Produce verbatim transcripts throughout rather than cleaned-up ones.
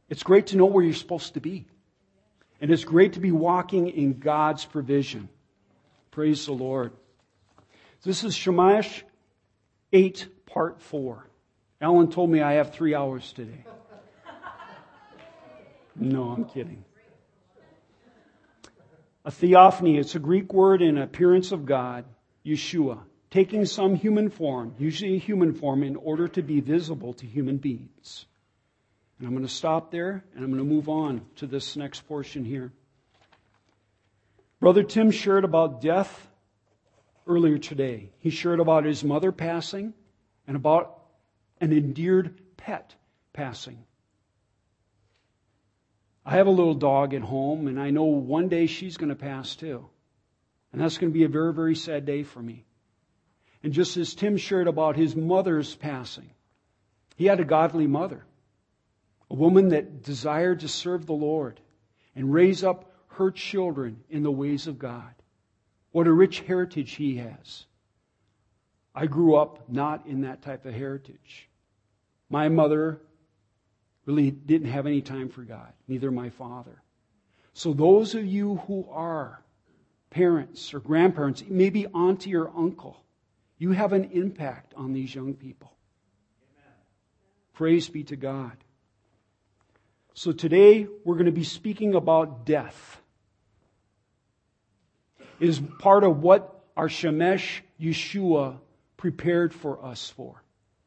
It's great to know where you're supposed to be. And it's great to be walking in God's provision. Praise the Lord. This is Shemaiah eight, part four. Alan told me I have three hours today. No, I'm kidding. A theophany, it's a Greek word in appearance of God, Yeshua, taking some human form, usually a human form, in order to be visible to human beings. And I'm going to stop there, and I'm going to move on to this next portion here. Brother Tim shared about death earlier today. He shared about his mother passing and about an endeared pet passing. I have a little dog at home, and I know one day she's going to pass too. And that's going to be a very, very sad day for me. And just as Tim shared about his mother's passing, he had a godly mother. A woman that desired to serve the Lord and raise up her children in the ways of God. What a rich heritage he has. I grew up not in that type of heritage. My mother really didn't have any time for God, neither my father. So those of you who are parents or grandparents, maybe auntie or uncle, you have an impact on these young people. Amen. Praise be to God. So today we're going to be speaking about death. It is part of what our Shemesh Yeshua prepared for us for.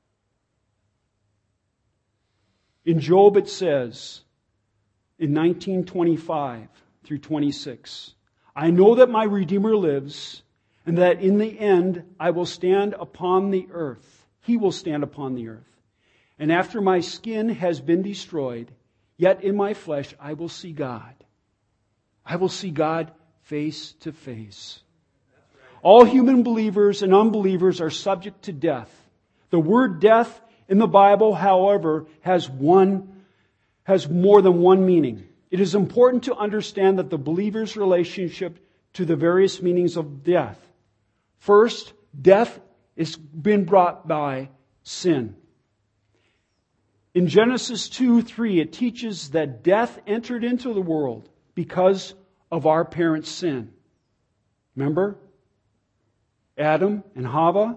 In Job it says, in nineteen twenty-five through twenty-six, I know that my Redeemer lives, and that in the end I will stand upon the earth. He will stand upon the earth. And after my skin has been destroyed, yet in my flesh I will see God. I will see God face to face. All human believers and unbelievers are subject to death. The word death in the Bible, however, has one, has more than one meaning. It is important to understand that the believer's relationship to the various meanings of death. First, death is been brought by sin. In Genesis two three, it teaches that death entered into the world because of our parents' sin. Remember? Adam and Hava.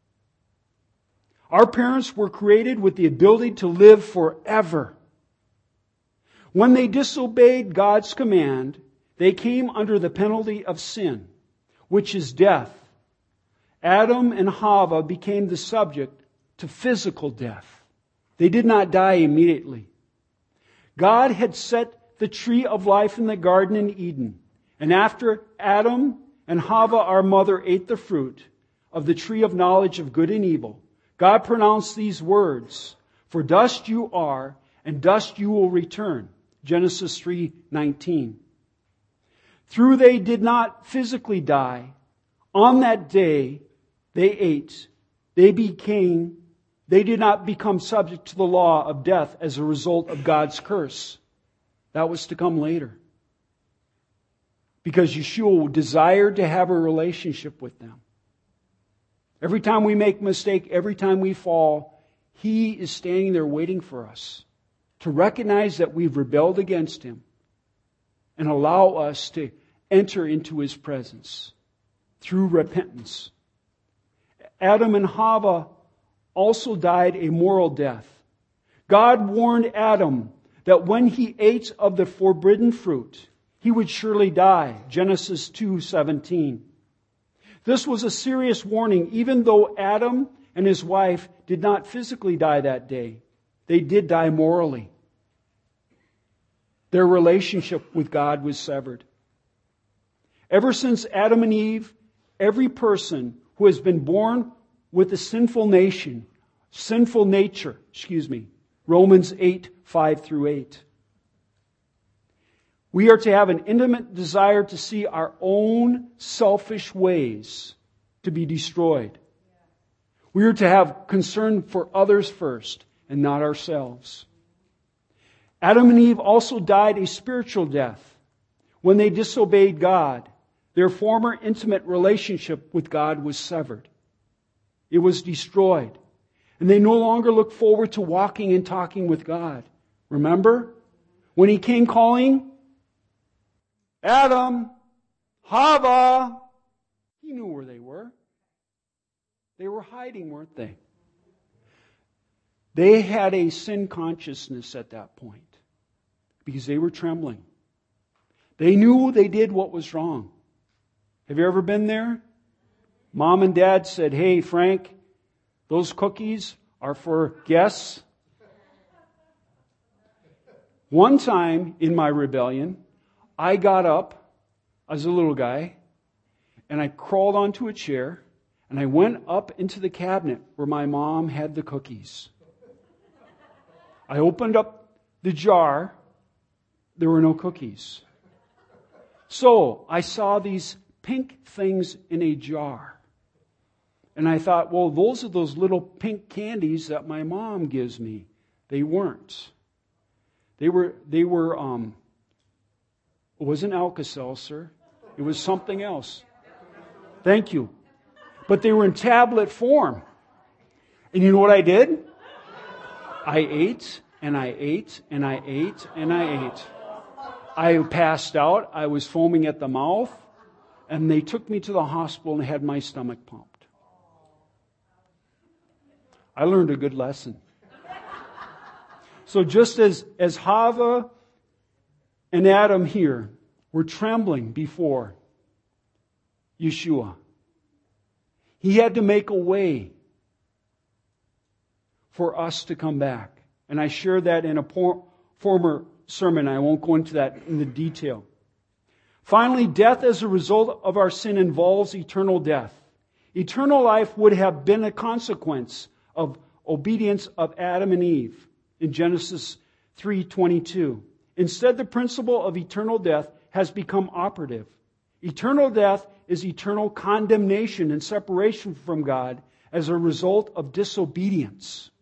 Our parents were created with the ability to live forever. When they disobeyed God's command, they came under the penalty of sin, which is death. Adam and Hava became the subject to physical death. They did not die immediately. God had set the tree of life in the garden in Eden. And after Adam and Hava, our mother, ate the fruit of the tree of knowledge of good and evil, God pronounced these words, for dust you are, and dust you will return. Genesis three nineteen. Through they did not physically die, on that day they ate, they became, they did not become subject to the law of death as a result of God's curse. That was to come later. Because Yeshua desired to have a relationship with them. Every time we make a mistake, every time we fall, He is standing there waiting for us to recognize that we've rebelled against Him and allow us to enter into His presence through repentance. Adam and Hava also died a moral death. God warned Adam that when he ate of the forbidden fruit, he would surely die. Genesis two seventeen. This was a serious warning, even though Adam and his wife did not physically die that day. They did die morally. Their relationship with God was severed. Ever since Adam and Eve, every person who has been born with a sinful nation, sinful nature, excuse me, Romans eight, five through eight. We are to have an intimate desire to see our own selfish ways to be destroyed. We are to have concern for others first and not ourselves. Adam and Eve also died a spiritual death when they disobeyed God. Their former intimate relationship with God was severed. It was destroyed. And they no longer look forward to walking and talking with God. Remember? When He came calling, Adam, Hava, He knew where they were. They were hiding, weren't they? They had a sin consciousness at that point because they were trembling. They knew they did what was wrong. Have you ever been there? Mom and Dad said, "Hey, Frank, those cookies are for guests." One time in my rebellion, I got up as a little guy and I crawled onto a chair and I went up into the cabinet where my mom had the cookies. I opened up the jar. There were no cookies. So I saw these pink things in a jar. And I thought, well, those are those little pink candies that my mom gives me. They weren't. They were, they were, um, it wasn't Alka-Seltzer. It was something else. Thank you. But they were in tablet form. And you know what I did? I ate, and I ate, and I ate, and I ate. I passed out. I was foaming at the mouth. And they took me to the hospital and had my stomach pumped. I learned a good lesson. So just as, as Hava and Adam here were trembling before Yeshua, He had to make a way for us to come back. And I shared that in a por- former sermon. I won't go into that in the detail. Finally, death as a result of our sin involves eternal death. Eternal life would have been a consequence of obedience of Adam and Eve in Genesis three twenty-two. Instead, the principle of eternal death has become operative. Eternal death is eternal condemnation and separation from God as a result of disobedience.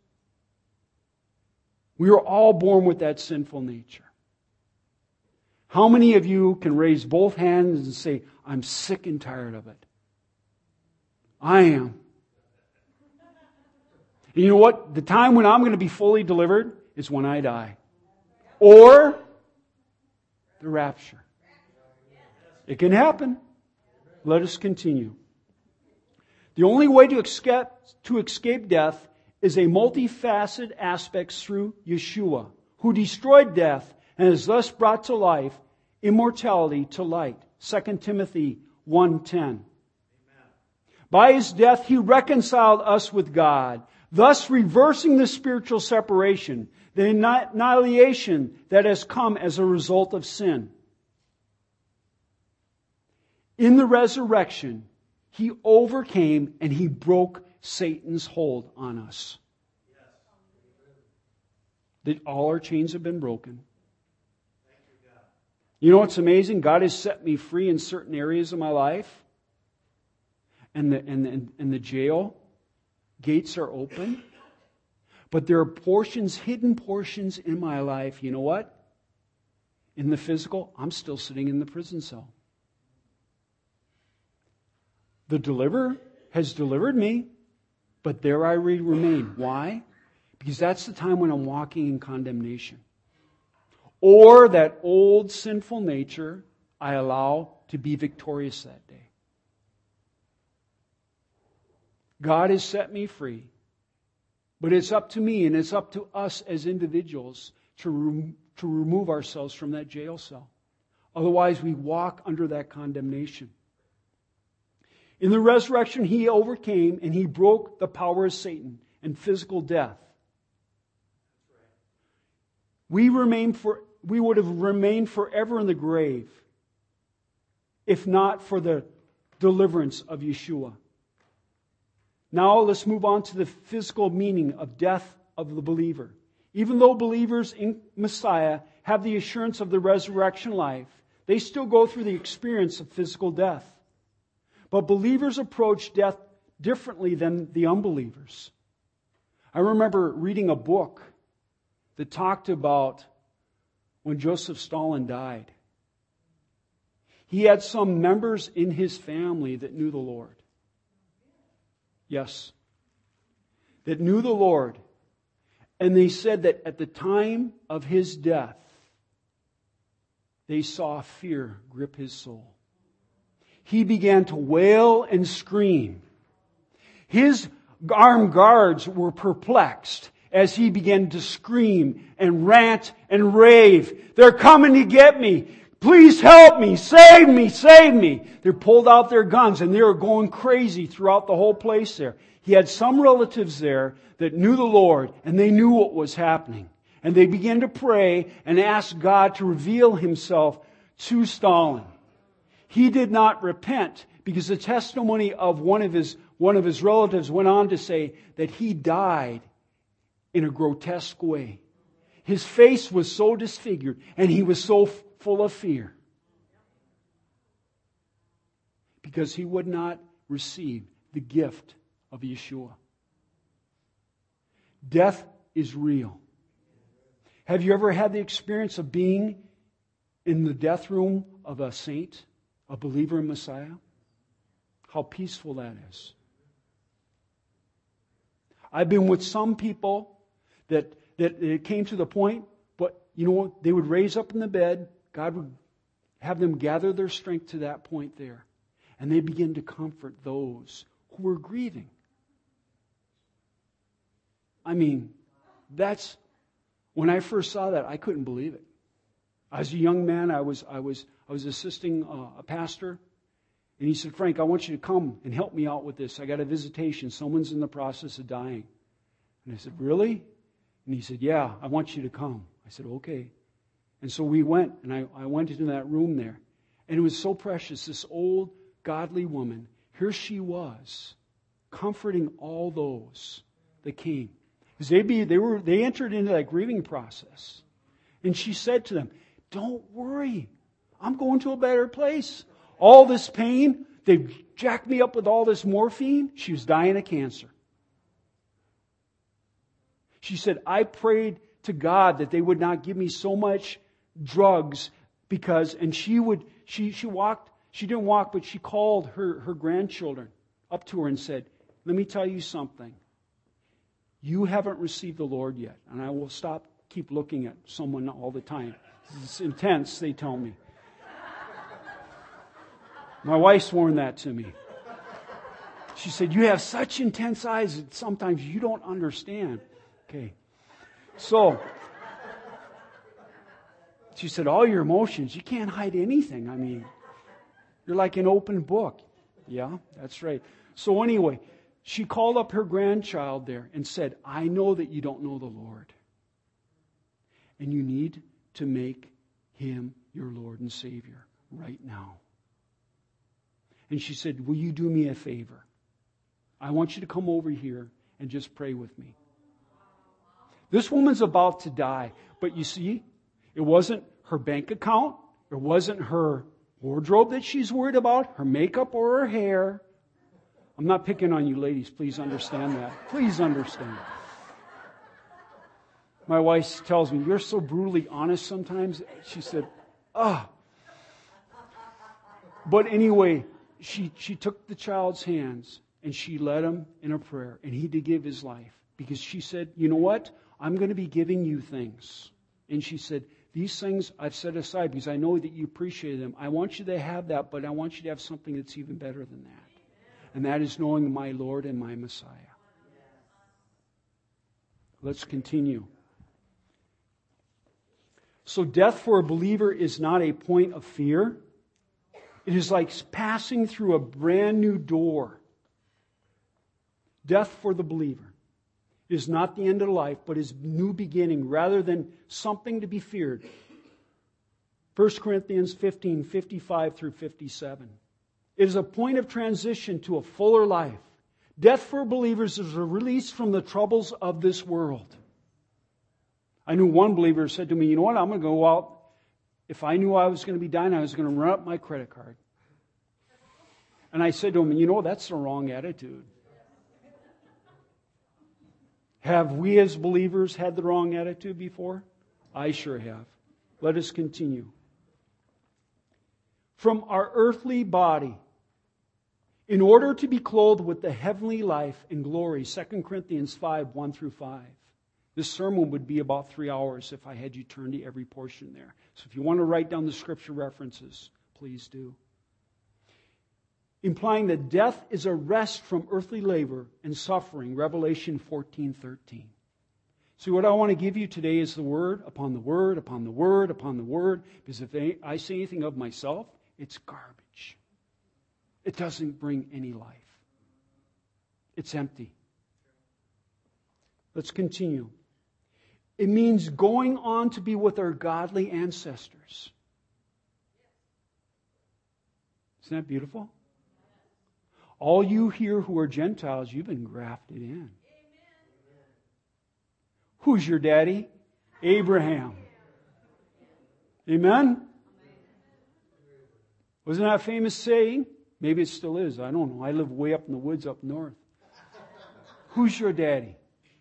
We are all born with that sinful nature. How many of you can raise both hands and say, "I'm sick and tired of it"? I am. And you know what? The time when I'm going to be fully delivered is when I die. Or the rapture. It can happen. Let us continue. The only way to escape, to escape death is a multifaceted aspect through Yeshua, who destroyed death and has thus brought to life immortality to light. Second Timothy one ten. By His death, He reconciled us with God, thus reversing the spiritual separation, the annihilation that has come as a result of sin. In the resurrection, He overcame and He broke Satan's hold on us. That all our chains have been broken. You know what's amazing? God has set me free in certain areas of my life. And the, and, the, and the jail gates are open. But there are portions, hidden portions in my life. You know what? In the physical, I'm still sitting in the prison cell. The deliverer has delivered me, but there I remain. Why? Because that's the time when I'm walking in condemnation. Or that old sinful nature I allow to be victorious that day. God has set me free. But it's up to me and it's up to us as individuals to, rem- to remove ourselves from that jail cell. Otherwise, we walk under that condemnation. In the resurrection, He overcame and He broke the power of Satan and physical death. We remain for, we would have remained forever in the grave if not for the deliverance of Yeshua. Now let's move on to the physical meaning of death of the believer. Even though believers in Messiah have the assurance of the resurrection life, they still go through the experience of physical death. But believers approach death differently than the unbelievers. I remember reading a book that talked about when Joseph Stalin died. He had some members in his family that knew the Lord. Yes. That knew the Lord. And they said that at the time of his death, they saw fear grip his soul. He began to wail and scream. His armed guards were perplexed as he began to scream and rant and rave. They're coming to get me. Please help me. Save me. Save me. They pulled out their guns and they were going crazy throughout the whole place there. He had some relatives there that knew the Lord and they knew what was happening. And they began to pray and ask God to reveal Himself to Stalin. He did not repent because the testimony of one of his, one of his relatives went on to say that he died in a grotesque way. His face was so disfigured and he was so f- full of fear because he would not receive the gift of Yeshua. Death is real. Have you ever had the experience of being in the death room of a saint, a believer in Messiah? How peaceful that is. I've been with some people that, that it came to the point, but you know what? They would raise up in the bed. God would have them gather their strength to that point there. And they begin to comfort those who were grieving. I mean, that's... When I first saw that, I couldn't believe it. As a young man, I was I was I was assisting uh, a pastor, and he said, "Frank, I want you to come and help me out with this. I got a visitation. Someone's in the process of dying." And I said, "Really?" And he said, "Yeah, I want you to come." I said, "Okay." And so we went, and I, I went into that room there, and it was so precious. This old godly woman, here she was, comforting all those that came. Because they be they were they entered into that grieving process. And she said to them, "Don't worry. I'm going to a better place. All this pain, they've jacked me up with all this morphine." She was dying of cancer. She said, "I prayed to God that they would not give me so much drugs because," and she would she she walked, she didn't walk, but she called her, her grandchildren up to her and said, "Let me tell you something. You haven't received the Lord yet." And I will stop, keep looking at someone all the time. It's intense, they tell me. My wife sworn that to me. She said, "You have such intense eyes that sometimes you don't understand." Okay. So, she said, "All your emotions, you can't hide anything. I mean, you're like an open book." Yeah, that's right. So anyway, she called up her grandchild there and said, "I know that you don't know the Lord. And you need to make Him your Lord and Savior right now." And she said, "Will you do me a favor? I want you to come over here and just pray with me." This woman's about to die. But you see, it wasn't her bank account. It wasn't her wardrobe that she's worried about, her makeup or her hair. I'm not picking on you ladies. Please understand that. Please understand. My wife tells me, "You're so brutally honest sometimes." She said, "Ah." But anyway, she, she took the child's hands and she led him in a prayer. And he did give his life. Because she said, "You know what? I'm going to be giving you things." And she said, "These things I've set aside because I know that you appreciate them. I want you to have that, but I want you to have something that's even better than that. And that is knowing my Lord and my Messiah." Let's continue. So death for a believer is not a point of fear. It is like passing through a brand new door. Death for the believer is not the end of life, but is new beginning rather than something to be feared. First Corinthians fifteen, fifty-five through fifty-seven. It is a point of transition to a fuller life. Death for believers is a release from the troubles of this world. I knew one believer said to me, "You know what, I'm going to go out. If I knew I was going to be dying, I was going to run up my credit card." And I said to him, "You know, that's the wrong attitude." Have we as believers had the wrong attitude before? I sure have. Let us continue. From our earthly body, in order to be clothed with the heavenly life and glory, Second Corinthians five, one through five. This sermon would be about three hours if I had you turn to every portion there. So if you want to write down the scripture references, please do. Implying that death is a rest from earthly labor and suffering, Revelation fourteen thirteen. See, what I want to give you today is the word upon the word, upon the word, upon the word. Because if I say anything of myself, it's garbage. It doesn't bring any life. It's empty. Let's continue. It means going on to be with our godly ancestors. Isn't that beautiful? All you here who are Gentiles, you've been grafted in. Who's your daddy? Abraham. Amen? Wasn't that a famous saying? Maybe it still is. I don't know. I live way up in the woods up north. Who's your daddy?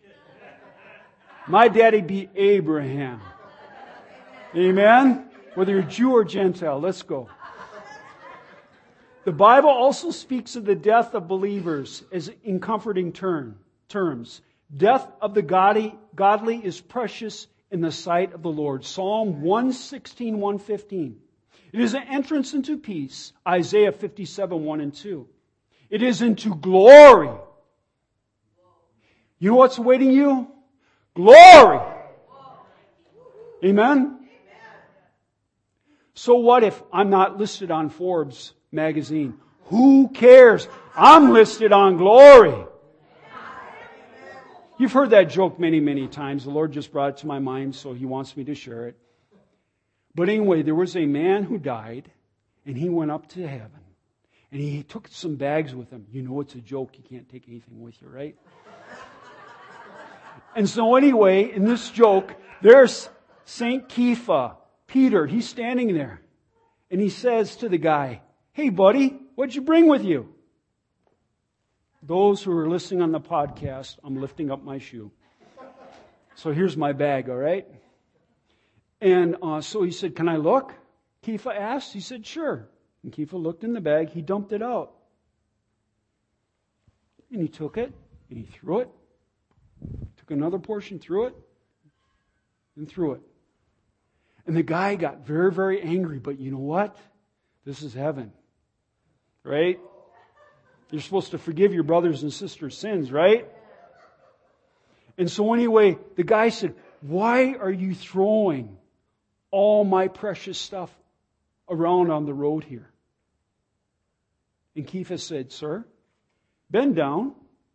My daddy be Abraham. Amen? Whether you're Jew or Gentile, let's go. The Bible also speaks of the death of believers as in comforting term, terms. Death of the godly, godly is precious in the sight of the Lord. Psalm one sixteen, one fifteen. It is an entrance into peace. Isaiah fifty-seven, one and two. It is into glory. You know what's awaiting you? Glory. Amen? So what if I'm not listed on Forbes magazine? Who cares? I'm listed on glory. You've heard that joke many, many times. The Lord just brought it to my mind, so He wants me to share it. But anyway, there was a man who died, and he went up to heaven. And he took some bags with him. You know it's a joke. You can't take anything with you, right? And so anyway, in this joke, there's Saint Kepha, Peter. He's standing there. And he says to the guy, "Hey, buddy, what'd you bring with you?" Those who are listening on the podcast, I'm lifting up my shoe. So here's my bag, all right? And uh, so he said, "Can I look?" Kepha asked. He said, "Sure." And Kepha looked in the bag. He dumped it out. And he took it, and he threw it. Took another portion, threw it, and threw it. And the guy got very, very angry. But you know what? This is heaven. Right? You're supposed to forgive your brothers and sisters' sins, right? And so anyway, the guy said, "Why are you throwing all my precious stuff around on the road here?" And Kepha said, "Sir, bend down.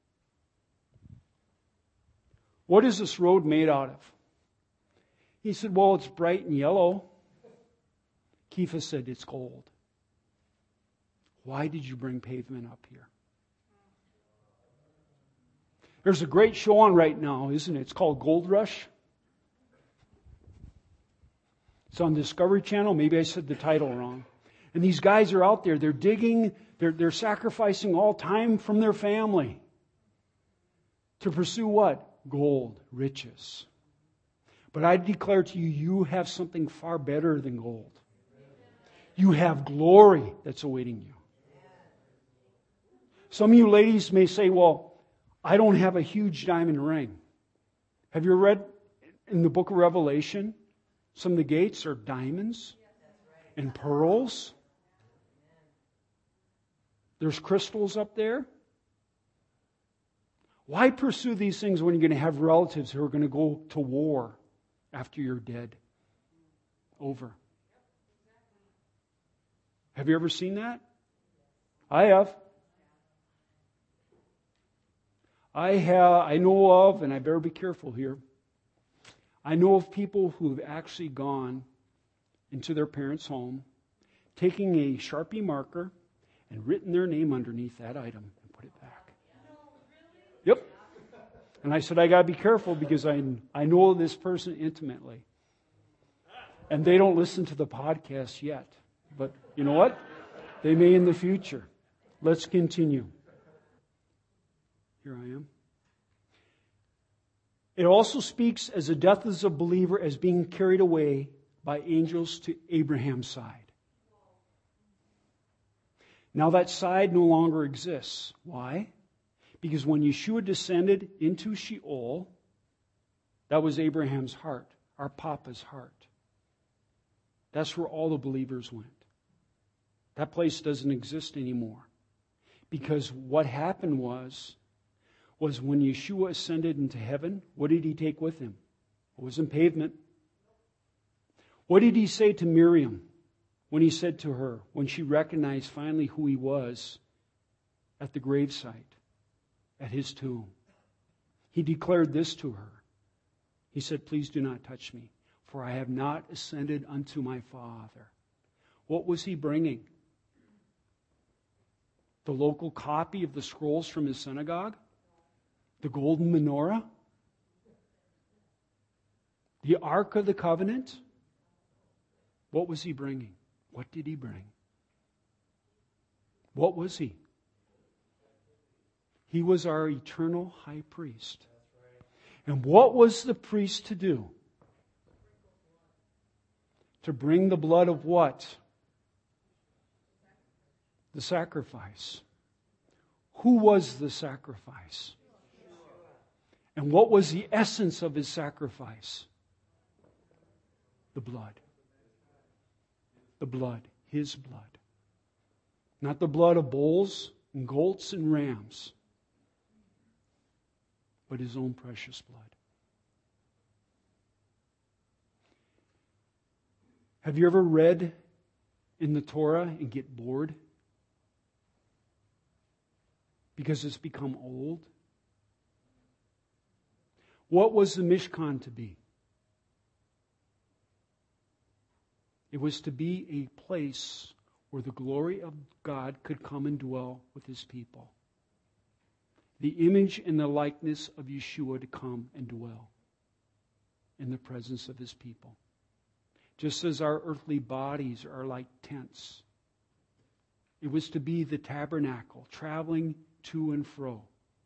What is this road made out of?" He said, "Well, it's bright and yellow." Kepha said, "It's gold. Why did you bring pavement up here?" There's a great show on right now, isn't it? It's called Gold Rush. It's on Discovery Channel. Maybe I said the title wrong. And these guys are out there. They're digging. They're, they're sacrificing all time from their family to pursue what? Gold, riches. But I declare to you, you have something far better than gold. You have glory that's awaiting you. Some of you ladies may say, "Well, I don't have a huge diamond ring." Have you read in the book of Revelation? Some of the gates are diamonds and pearls. There's crystals up there. Why pursue these things when you're going to have relatives who are going to go to war after you're dead? Over. Have you ever seen that? I have. I have, I know of, and I better be careful here, I know of people who have actually gone into their parents' home, taking a Sharpie marker and written their name underneath that item and put it back. Yep. And I said, I got to be careful because I, I know this person intimately. And they don't listen to the podcast yet. But you know what? They may in the future. Let's continue. Here I am. It also speaks as the death of a believer as being carried away by angels to Abraham's side. Now that side no longer exists. Why? Because when Yeshua descended into Sheol, That was Abraham's heart, our Papa's heart. That's where all the believers went. That place doesn't exist anymore. Because what happened was, was when Yeshua ascended into heaven, what did he take with him? It wasn't pavement. What did he say to Miriam when he said to her, when she recognized finally who he was at the gravesite, at his tomb? He declared this to her. He said, "Please do not touch me, for I have not ascended unto my Father." What was he bringing? The local copy of the scrolls from his synagogue? The golden menorah? The Ark of the Covenant? What was he bringing? What did he bring? What was he? He was our eternal high priest. And what was the priest to do? To bring the blood of what? The sacrifice. Who was the sacrifice? And what was the essence of his sacrifice? The blood. The blood. His blood. Not the blood of bulls and goats and rams, but his own precious blood. Have you ever read in the Torah and get bored? Because it's become old? What was the Mishkan to be? It was to be a place where the glory of God could come and dwell with His people. The image and the likeness of Yeshua to come and dwell in the presence of His people. Just as our earthly bodies are like tents. It was to be the tabernacle, traveling to and fro.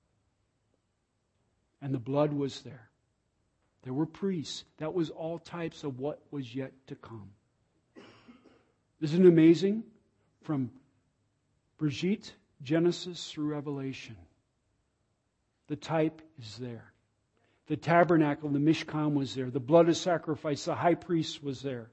And the blood was there. There were priests. That was all types of what was yet to come. Isn't it amazing? From Bereshit, Genesis through Revelation. The type is there. The tabernacle, the Mishkan was there. The blood of sacrifice, the high priest was there.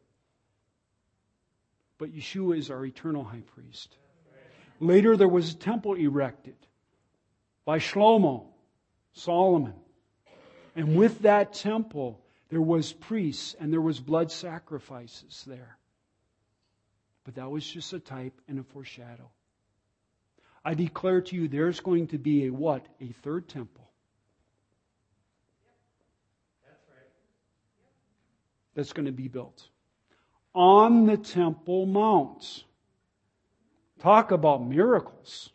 But Yeshua is our eternal high priest. Later there was a temple erected by Shlomo, Solomon. And with that temple, there was priests and there was blood sacrifices there. But that was just a type and a foreshadow. I declare to you, there's going to be a what? A third temple. That's right. That's going to be built on the Temple Mount. Talk about miracles.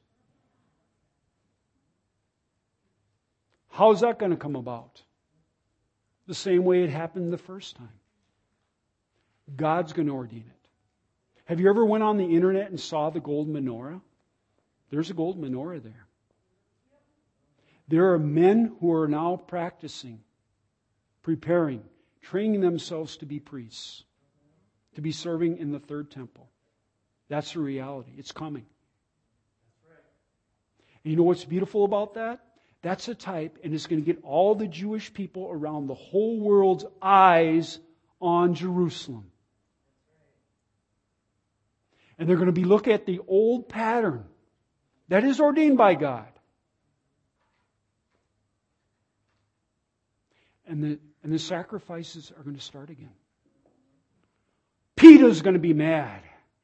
How's that going to come about? The same way it happened the first time. God's going to ordain it. Have you ever went on the internet and saw the gold menorah? There's a gold menorah there. There are men who are now practicing, preparing, training themselves to be priests, to be serving in the third temple. That's the reality. It's coming. And you know what's beautiful about that? That's a type, and it's going to get all the Jewish people around the whole world's eyes on Jerusalem. And they're going to be looking at the old pattern that is ordained by God. And the, and the sacrifices are going to start again. PETA's going to be mad.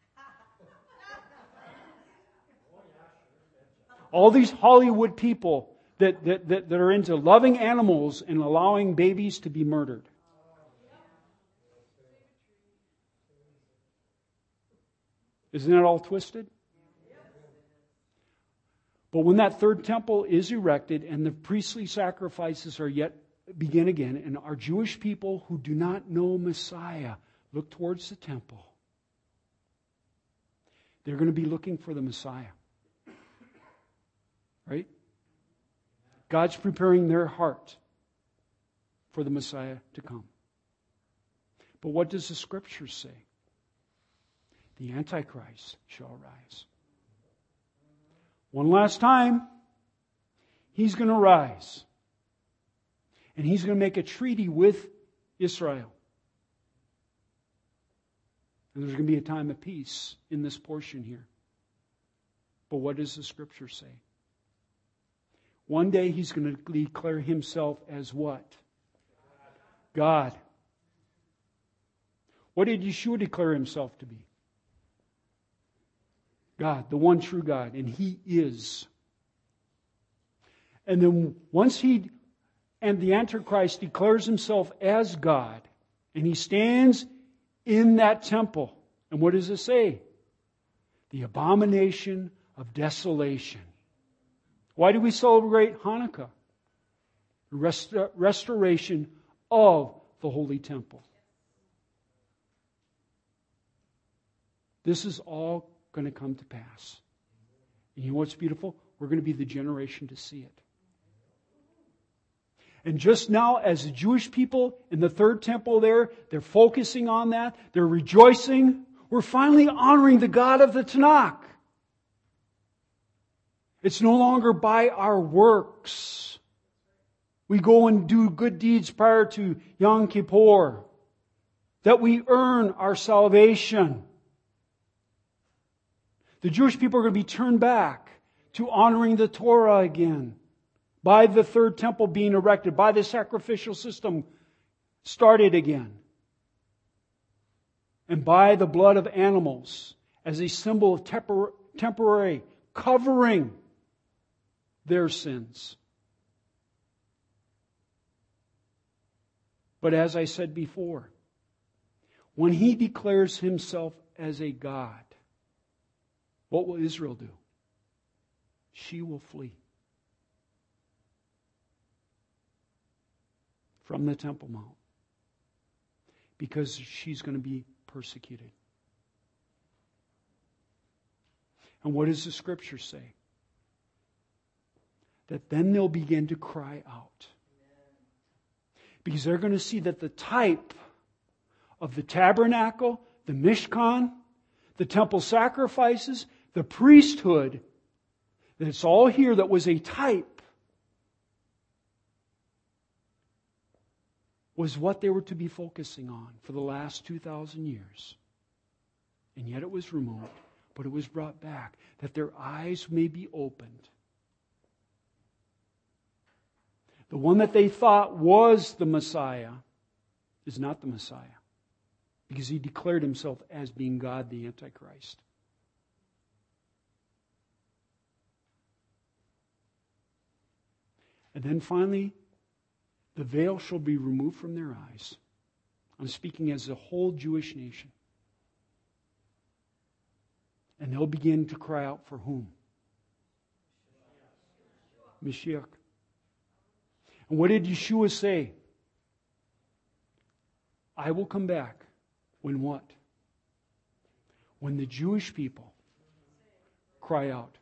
All these Hollywood people that, that, that, that are into loving animals and allowing babies to be murdered. Isn't that all twisted? But when that third temple is erected and the priestly sacrifices are yet begin again, and our Jewish people who do not know Messiah look towards the temple, they're going to be looking for the Messiah. Right? God's preparing their heart for the Messiah to come. But what does the Scripture say? The Antichrist shall rise. One last time, he's going to rise. And He's going to make a treaty with Israel. And there's going to be a time of peace in this portion here. But what does the Scripture say? One day He's going to declare Himself as what? God. What did Yeshua declare Himself to be? God, the one true God. And He is. And then once He and the Antichrist declares himself as God, and he stands in that temple, and what does it say? The abomination of desolation. Why do we celebrate Hanukkah? Rest- restoration of the Holy Temple. This is all going to come to pass. And you know what's beautiful? We're going to be the generation to see it. And just now, as the Jewish people in the third temple there, they're focusing on that. They're rejoicing. We're finally honoring the God of the Tanakh. It's no longer by our works. We go and do good deeds prior to Yom Kippur, that we earn our salvation. The Jewish people are going to be turned back to honoring the Torah again, by the third temple being erected, by the sacrificial system started again, and by the blood of animals as a symbol of tempor- temporary covering their sins. But as I said before, when He declares Himself as a God, what will Israel do? She will flee from the Temple Mount, because she's going to be persecuted. And what does the Scripture say? That then they'll begin to cry out. Because they're going to see that the type of the tabernacle, the Mishkan, the temple sacrifices, the priesthood, that it's all here that was a type, was what they were to be focusing on for the last two thousand years. And yet it was removed, but it was brought back, that their eyes may be opened. The one that they thought was the Messiah is not the Messiah, because He declared Himself as being God, the Antichrist. And then finally, the veil shall be removed from their eyes. I'm speaking as a whole Jewish nation. And they'll begin to cry out for whom? Mashiach. And what did Yeshua say? I will come back. When what? When the Jewish people cry out.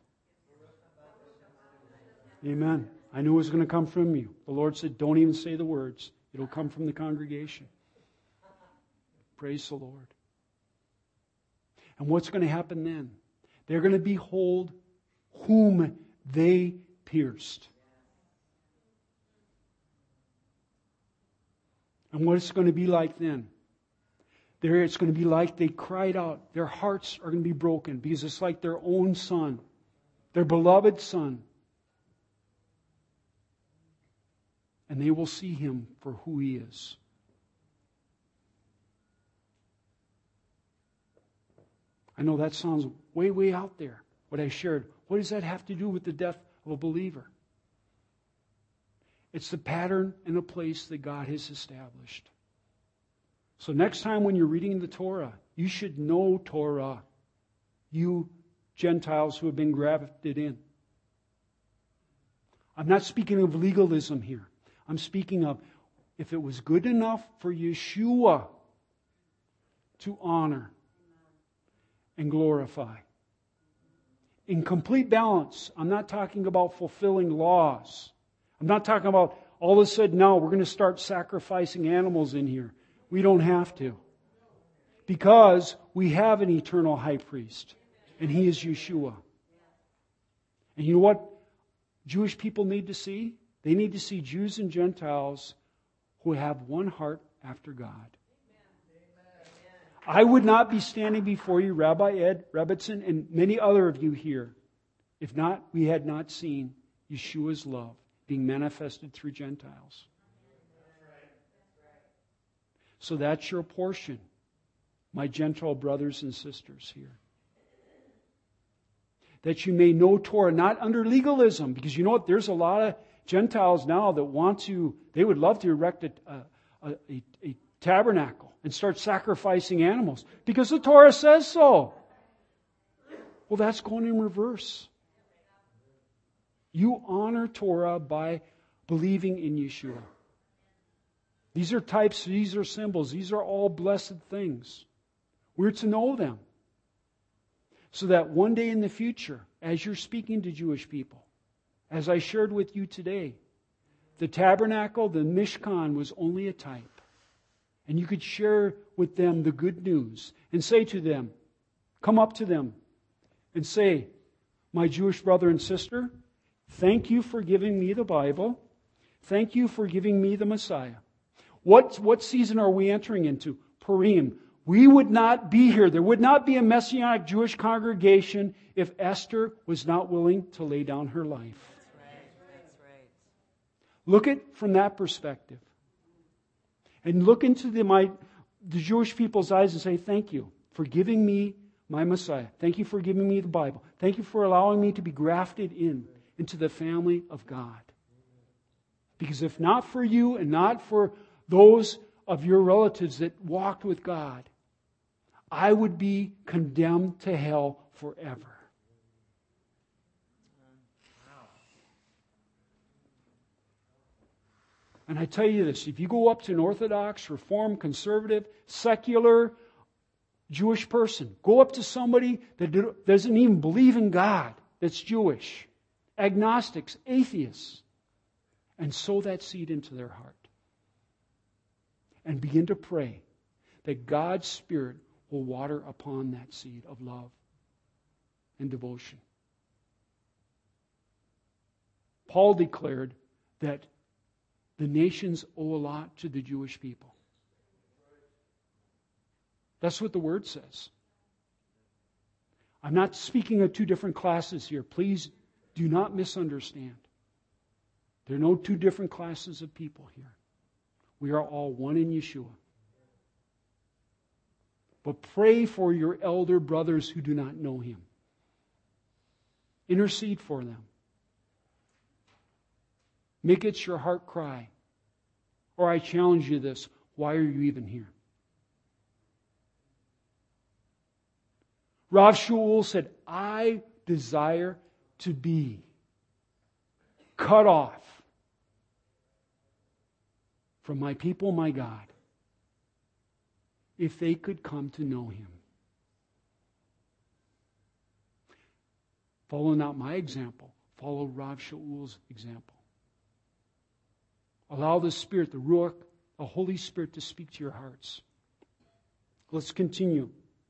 Amen. I knew it was going to come from you. The Lord said, don't even say the words. It'll come from the congregation. Praise the Lord. And what's going to happen then? They're going to behold whom they pierced. And what it's going to be like then? There, it's going to be like they cried out. Their hearts are going to be broken, because it's like their own son, their beloved son. And they will see Him for who He is. I know that sounds way, way out there, what I shared. What does that have to do with the death of a believer? It's the pattern and the place that God has established. So next time when you're reading the Torah, you should know Torah, you Gentiles who have been grafted in. I'm not speaking of legalism here. I'm speaking of, if it was good enough for Yeshua to honor and glorify. In complete balance, I'm not talking about fulfilling laws. I'm not talking about all of a sudden, now we're going to start sacrificing animals in here. We don't have to. Because we have an eternal high priest. And He is Yeshua. And you know what Jewish people need to see? They need to see Jews and Gentiles who have one heart after God. I would not be standing before you, Rabbi Ed Rebbitzin, and many other of you here, if not, we had not seen Yeshua's love being manifested through Gentiles. So that's your portion, my Gentile brothers and sisters here. That you may know Torah, not under legalism, because you know what, there's a lot of Gentiles now that want to, they would love to erect a, a, a, a tabernacle and start sacrificing animals because the Torah says so. Well, that's going in reverse. You honor Torah by believing in Yeshua. These are types, these are symbols, these are all blessed things. We're to know them. So that one day in the future, as you're speaking to Jewish people, as I shared with you today, the tabernacle, the Mishkan, was only a type. And you could share with them the good news and say to them, come up to them and say, my Jewish brother and sister, thank you for giving me the Bible. Thank you for giving me the Messiah. What, what season are we entering into? Purim. We would not be here. There would not be a Messianic Jewish congregation if Esther was not willing to lay down her life. That's right. That's right. Look at it from that perspective. And look into the, my, the Jewish people's eyes and say, thank you for giving me my Messiah. Thank you for giving me the Bible. Thank you for allowing me to be grafted in into the family of God. Because if not for you and not for those of your relatives that walked with God, I would be condemned to hell forever. And I tell you this, if you go up to an Orthodox, Reformed, Conservative, secular Jewish person, go up to somebody that doesn't even believe in God, that's Jewish, agnostics, atheists, and sow that seed into their heart. And begin to pray that God's Spirit will water upon that seed of love and devotion. Paul declared that the nations owe a lot to the Jewish people. That's what the Word says. I'm not speaking of two different classes here. Please do not misunderstand. There are no two different classes of people here. We are all one in Yeshua. But pray for your elder brothers who do not know Him. Intercede for them. Make it your heart cry. Or I challenge you this, why are you even here? Rav Shaul said, I desire to be cut off from my people, my God, if they could come to know Him. Follow not my example. Follow Rav Shaul's example. Allow the Spirit, the Ruach, the Holy Spirit to speak to your hearts. Let's continue.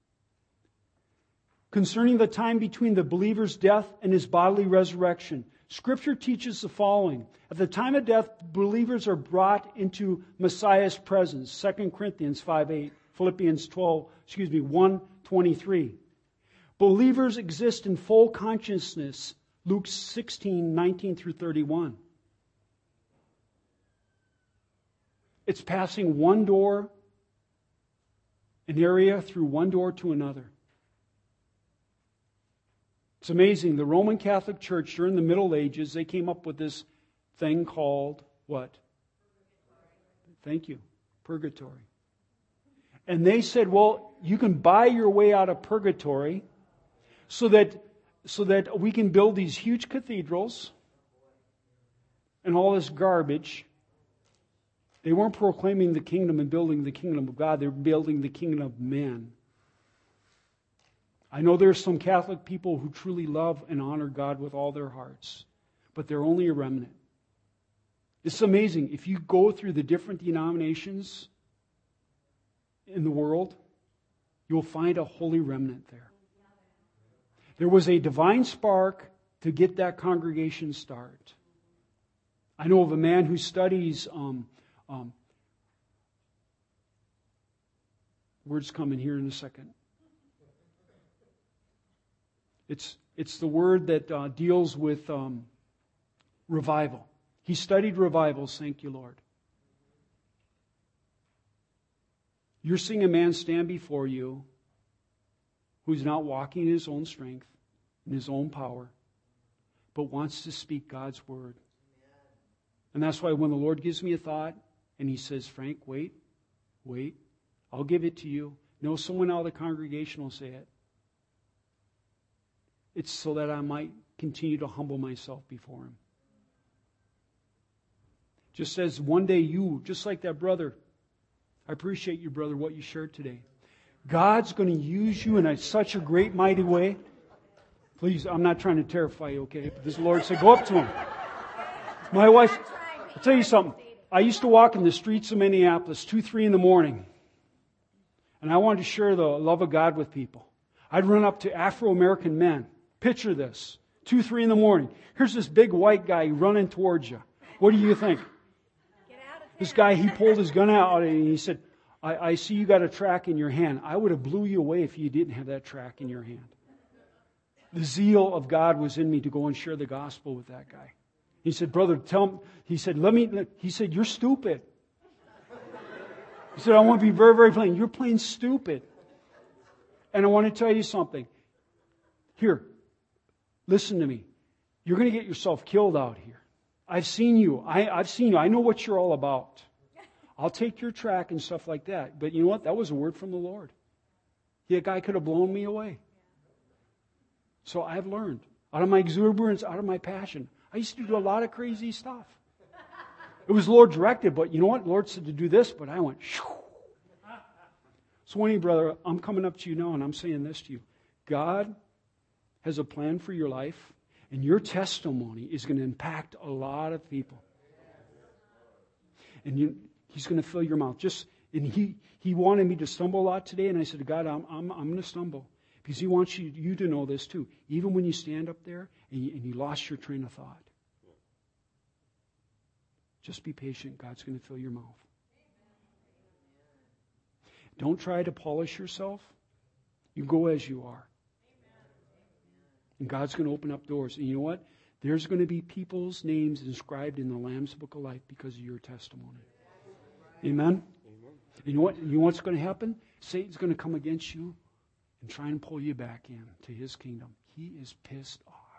Concerning the time between the believer's death and his bodily resurrection, Scripture teaches the following. At the time of death, believers are brought into Messiah's presence. Second Corinthians five eight, Philippians twelve, excuse me, one twenty-three. Believers exist in full consciousness. Luke sixteen nineteen through thirty-one. It's passing one door, an area, through one door to another. It's amazing. The Roman Catholic Church during the Middle Ages, they came up with this thing called what? Thank you. Purgatory. And they said, well, you can buy your way out of purgatory so that, so that we can build these huge cathedrals and all this garbage. They weren't proclaiming the kingdom and building the kingdom of God. They were building the kingdom of men. I know there's some Catholic people who truly love and honor God with all their hearts, but they're only a remnant. It's amazing. If you go through the different denominations in the world, you'll find a holy remnant there. There was a divine spark to get that congregation start. I know of a man who studies um, um, Word's coming here in a second. It's, it's the word that uh, deals with um, revival. He studied revivals, thank you, Lord. You're seeing a man stand before you who's not walking in his own strength, in his own power, but wants to speak God's word. And that's why when the Lord gives me a thought and He says, Frank, wait, wait, I'll give it to you. No, someone out of the congregation will say it. It's so that I might continue to humble myself before Him. Just as one day you, just like that brother, I appreciate you, brother, what you shared today. God's going to use you in a, such a great, mighty way. Please, I'm not trying to terrify you, okay? But this Lord said, go up to him. My wife, I'll tell you something. I used to walk in the streets of Minneapolis, two, three in the morning. And I wanted to share the love of God with people. I'd run up to Afro-American men. Picture this. Two, three in the morning. Here's this big white guy running towards you. What do you think? This guy, he pulled his gun out and he said, I, I see you got a track in your hand. I would have blew you away if you didn't have that track in your hand. The zeal of God was in me to go and share the gospel with that guy. He said, brother, tell him, he said, let me, he said, you're stupid. He said, I want to be very, very plain. You're plain stupid. And I want to tell you something. Here, listen to me. You're going to get yourself killed out here. I've seen you. I, I've seen you. I know what you're all about. I'll take your track and stuff like that. But you know what? That was a word from the Lord. That guy could have blown me away. So I've learned. Out of my exuberance, out of my passion. I used to do a lot of crazy stuff. It was Lord directed, but you know what? Lord said to do this, but I went, shoo. So Winnie, brother, I'm coming up to you now and I'm saying this to you. God has a plan for your life. And your testimony is going to impact a lot of people. And you, He's going to fill your mouth. Just and He He wanted me to stumble a lot today, and I said, God, I'm I'm I'm going to stumble because He wants you you to know this too. Even when you stand up there and you, and you lost your train of thought, just be patient. God's going to fill your mouth. Don't try to polish yourself. You go as you are. And God's going to open up doors. And you know what? There's going to be people's names inscribed in the Lamb's Book of Life because of your testimony. Amen? Amen. You know what? You know what's going to happen? Satan's going to come against you and try and pull you back in to his kingdom. He is pissed off.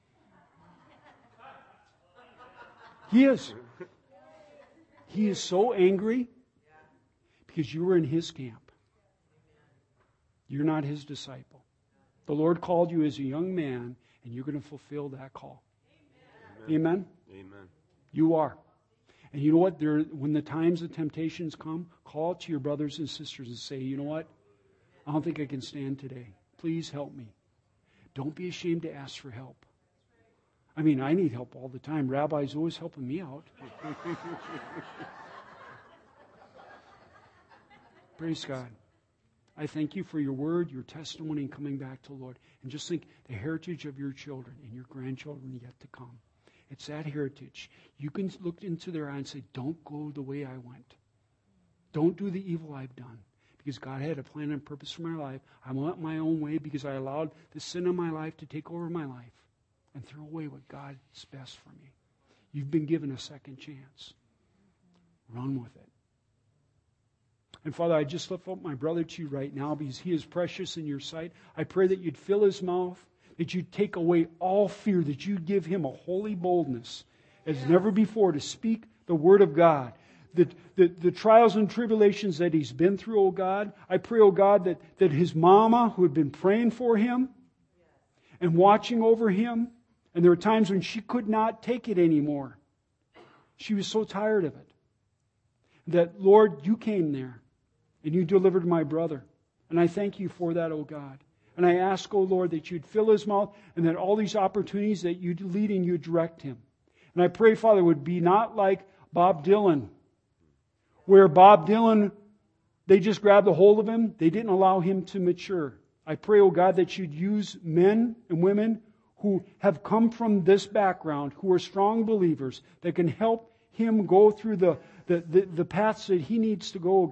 He is. He is so angry because you were in his camp. You're not his disciple. The Lord called you as a young man, and you're going to fulfill that call. Amen? Amen? Amen. You are. And you know what? There, when the times of temptations come, call to your brothers and sisters and say, you know what? I don't think I can stand today. Please help me. Don't be ashamed to ask for help. I mean, I need help all the time. Rabbi's always helping me out. Praise God. I thank you for your word, your testimony, and coming back to the Lord. And just think the heritage of your children and your grandchildren yet to come. It's that heritage. You can look into their eye and say, don't go the way I went. Don't do the evil I've done. Because God had a plan and purpose for my life. I went my own way because I allowed the sin of my life to take over my life and throw away what God is best for me. You've been given a second chance. Run with it. And Father, I just lift up my brother to you right now because he is precious in your sight. I pray that you'd fill his mouth, that you'd take away all fear, that you'd give him a holy boldness as yeah. never before to speak the word of God. The, the, the trials and tribulations that he's been through, oh God, I pray, oh God, that, that his mama who had been praying for him and watching over him, and there were times when she could not take it anymore. She was so tired of it. That, Lord, you came there. And you delivered my brother. And I thank you for that, oh God. And I ask, oh Lord, that you'd fill his mouth and that all these opportunities that you'd lead and you'd direct him. And I pray, Father, it would be not like Bob Dylan, where Bob Dylan, they just grabbed a hold of him. They didn't allow him to mature. I pray, oh God, that you'd use men and women who have come from this background, who are strong believers, that can help him go through the, the, the, the paths that he needs to go, oh God.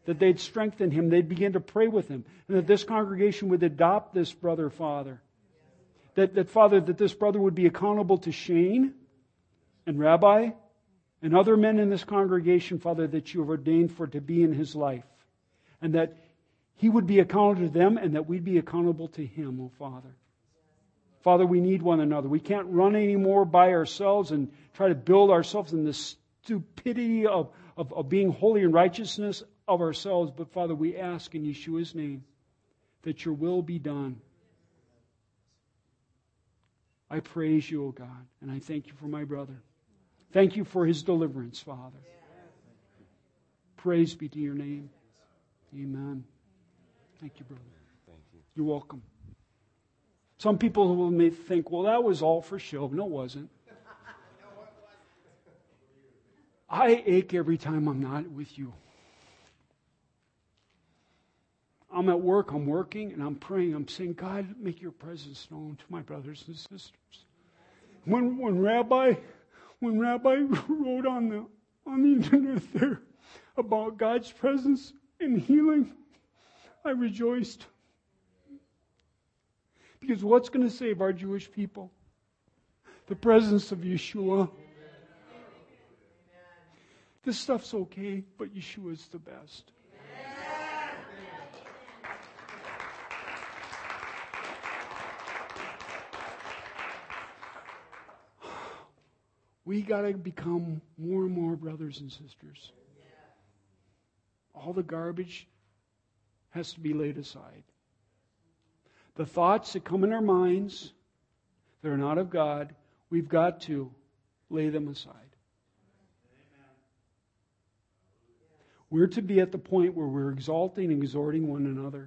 that they'd strengthen him, they'd begin to pray with him, and that this congregation would adopt this brother, Father. That, that Father, that this brother would be accountable to Shane and Rabbi and other men in this congregation, Father, that you have ordained for to be in his life. And that he would be accountable to them and that we'd be accountable to him, oh Father. Father, we need one another. We can't run anymore by ourselves and try to build ourselves in the stupidity of, of, of being holy and righteousness of ourselves. But Father, we ask in Yeshua's name that your will be done. I praise you, O God, and I thank you for my brother. Thank you for his deliverance, Father. Praise be to your name. Amen. Thank you, brother. Thank you. You're welcome. Some people will may think, well, that was all for show. No, it wasn't. I ache every time I'm not with you. I'm at work, I'm working, and I'm praying. I'm saying, God, make your presence known to my brothers and sisters. When when Rabbi when Rabbi wrote on the on the internet there about God's presence and healing, I rejoiced. Because what's going to save our Jewish people? The presence of Yeshua. This stuff's okay, but Yeshua's the best. We got to become more and more brothers and sisters. All the garbage has to be laid aside. The thoughts that come in our minds that are not of God, we've got to lay them aside. We're to be at the point where we're exalting and exhorting one another.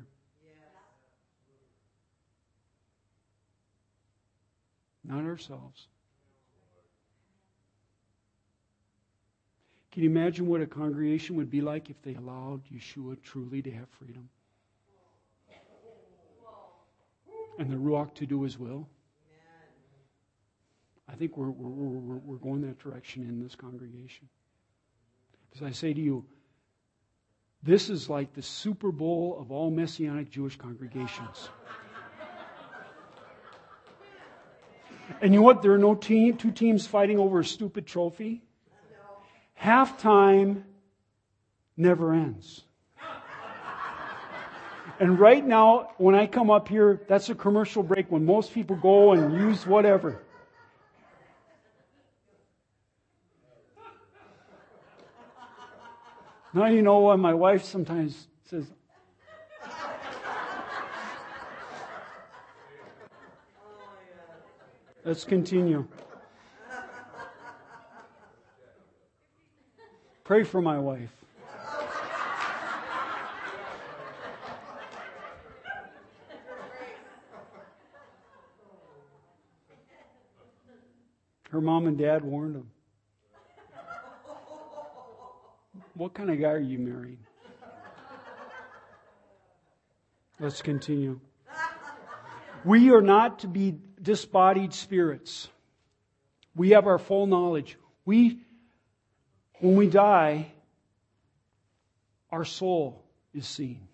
Not ourselves. Can you imagine what a congregation would be like if they allowed Yeshua truly to have freedom? And the Ruach to do His will? I think we're, we're, we're, we're going that direction in this congregation. As I say to you, this is like the Super Bowl of all Messianic Jewish congregations. And you know what? There are no team, two teams fighting over a stupid trophy. Halftime never ends. And right now, when I come up here, that's a commercial break when most people go and use whatever. Now you know why my wife sometimes says, let's continue. Pray for my wife. Her mom and dad warned him. What kind of guy are you marrying? Let's continue. We are not to be disbodied spirits. We have our full knowledge. We, when we die, our soul is seen.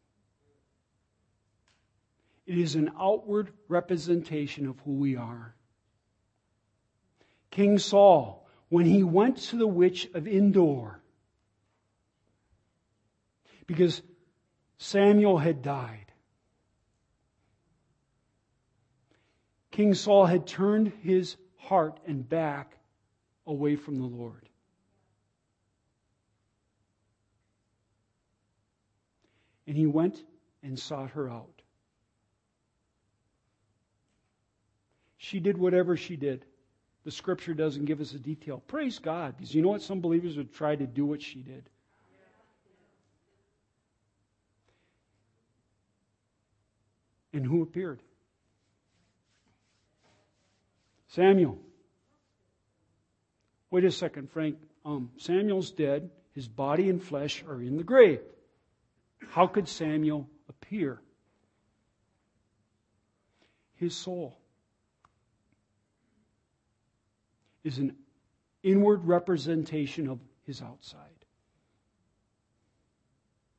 It is an outward representation of who we are. King Saul, when he went to the witch of Endor, because Samuel had died, King Saul had turned his heart and back away from the Lord. And he went and sought her out. She did whatever she did. The Scripture doesn't give us a detail. Praise God, because you know what? Some believers would try to do what she did. And who appeared? Samuel. Wait a second, Frank. Um, Samuel's dead. His body and flesh are in the grave. How could Samuel appear? His soul is an inward representation of his outside.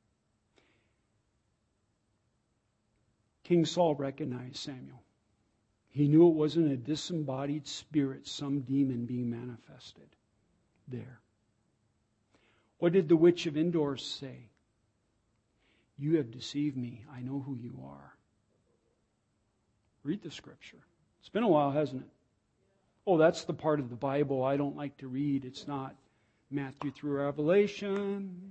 King Saul recognized Samuel. He knew it wasn't a disembodied spirit, some demon being manifested there. What did the witch of Endor say? You have deceived me. I know who you are. Read the scripture. It's been a while, hasn't it? Oh, that's the part of the Bible I don't like to read. It's not Matthew through Revelation.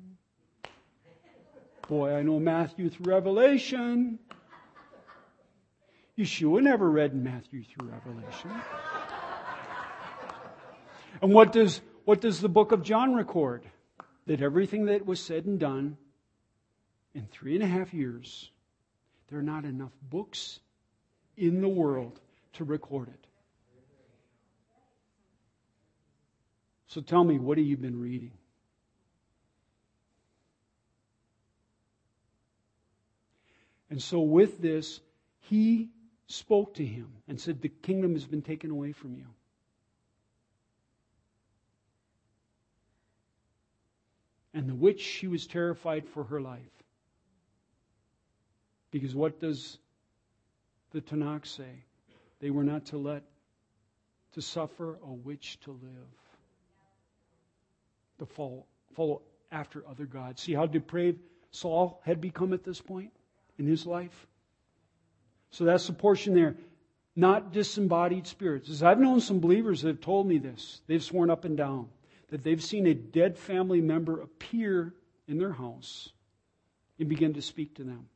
Boy, I know Matthew through Revelation. Yeshua never read Matthew through Revelation. And what does, what does the book of John record? That everything that was said and done in three and a half years, there are not enough books in the world to record it. So tell me, what have you been reading? And so with this, he spoke to him and said, the kingdom has been taken away from you. And the witch, she was terrified for her life. Because what does the Tanakh say? They were not to let, to suffer a witch to live. To follow, follow after other gods. See how depraved Saul had become at this point in his life? So that's the portion there. Not disembodied spirits. As I've known some believers that have told me this, they've sworn up and down that they've seen a dead family member appear in their house and begin to speak to them.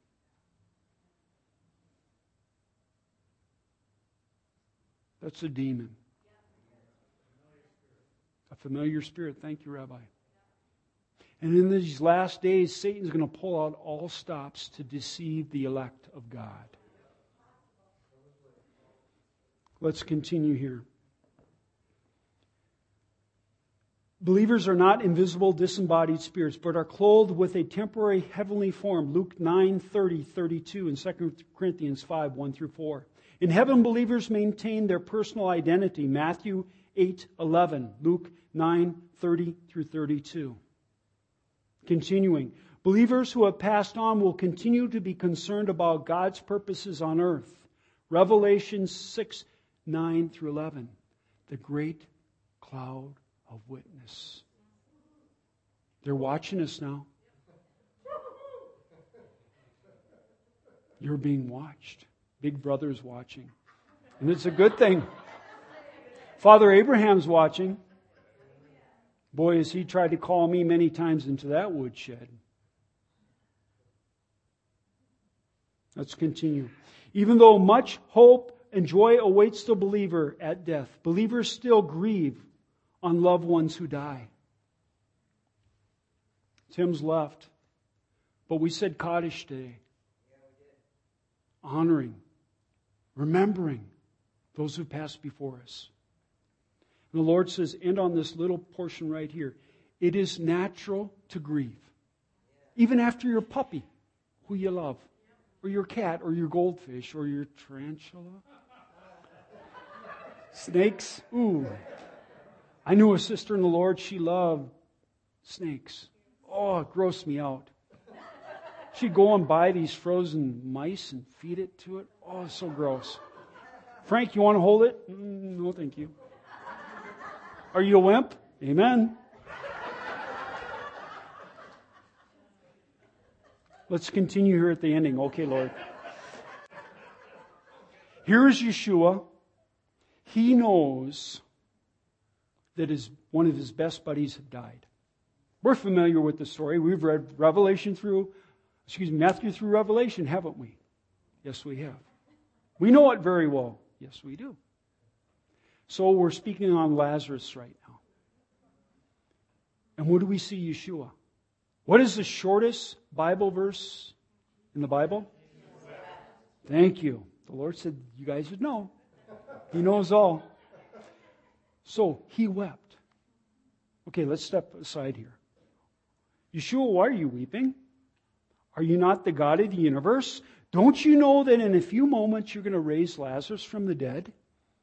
That's a demon. A familiar spirit. Thank you, Rabbi. And in these last days, Satan's going to pull out all stops to deceive the elect of God. Let's continue here. Believers are not invisible, disembodied spirits, but are clothed with a temporary heavenly form. Luke nine, thirty, thirty-two, and Second Corinthians five, one through four. In heaven, believers maintain their personal identity. Matthew eight, eleven, Luke nine, thirty through thirty-two. Continuing. Believers who have passed on will continue to be concerned about God's purposes on earth. Revelation six, nine through eleven. The great cloud of witness. They're watching us now. You're being watched. Big Brother's watching. And it's a good thing. Father Abraham's watching. Boy, has he tried to call me many times into that woodshed. Let's continue. Even though much hope and joy awaits the believer at death, believers still grieve on loved ones who die. Tim's left. But we said Kaddish today. Honoring, remembering those who passed before us. And the Lord says, end on this little portion right here. It is natural to grieve. Even after your puppy, who you love, or your cat, or your goldfish, or your tarantula. Snakes, ooh. I knew a sister in the Lord, she loved snakes. Oh, it grossed me out. She'd go and buy these frozen mice and feed it to it. Oh, so gross. Frank, you want to hold it? Mm, no, thank you. Are you a wimp? Amen. Let's continue here at the ending. Okay, Lord. Here is Yeshua. He knows that his, one of his best buddies had died. We're familiar with the story. We've read Revelation through, excuse me, Matthew through Revelation, haven't we? Yes, we have. We know it very well. Yes, we do. So we're speaking on Lazarus right now. And what do we see Yeshua? What is the shortest Bible verse in the Bible? Thank you. The Lord said you guys would know. He knows all. So he wept. Okay, let's step aside here. Yeshua, why are you weeping? Are you not the God of the universe? Don't you know that in a few moments you're going to raise Lazarus from the dead?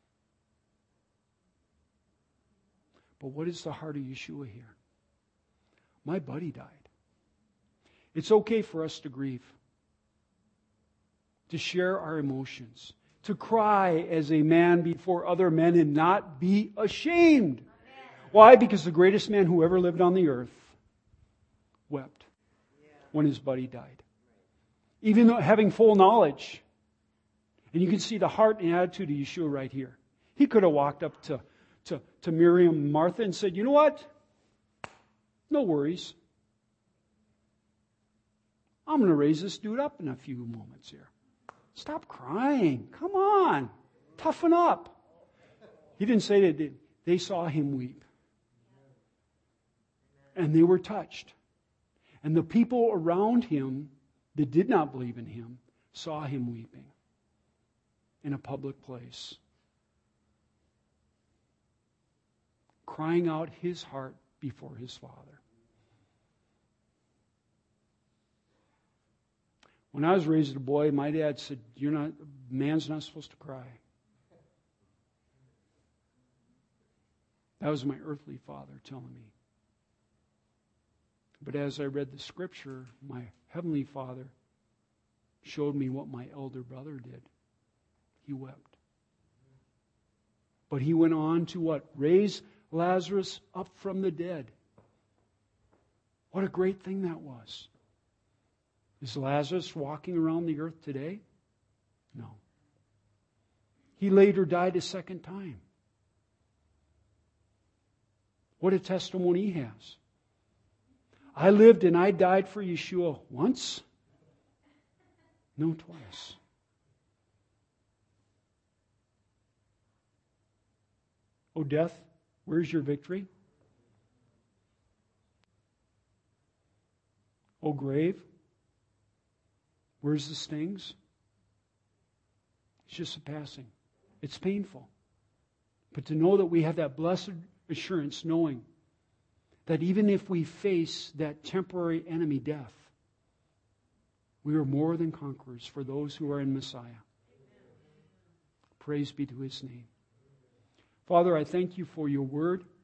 But what is the heart of Yeshua here? My buddy died. It's okay for us to grieve. to share our emotions, to cry as a man before other men and not be ashamed. Why? Because the greatest man who ever lived on the earth wept when his buddy died. Even though having full knowledge. And you can see the heart and attitude of Yeshua right here. He could have walked up to, to, to Miriam and Martha and said, you know what? No worries. I'm going to raise this dude up in a few moments here. Stop crying. Come on. Toughen up. He didn't say that. They saw him weep. And they were touched. And the people around him that did not believe in him saw him weeping in a public place, crying out his heart before his Father. When I was raised as a boy, my dad said, "You're not, man's not supposed to cry." That was my earthly father telling me. But as I read the Scripture, my heavenly Father showed me what my elder brother did. He wept. But he went on to what? Raise Lazarus up from the dead. What a great thing that was. Is Lazarus walking around the earth today? No. He later died a second time. What a testimony he has. I lived and I died for Yeshua once? No, twice. Oh, death, where's your victory? Oh, grave, where's the stings? It's just a passing. It's painful. But to know that we have that blessed assurance, knowing that even if we face that temporary enemy, death, we are more than conquerors for those who are in Messiah. Praise be to His name. Father, I thank You for Your word.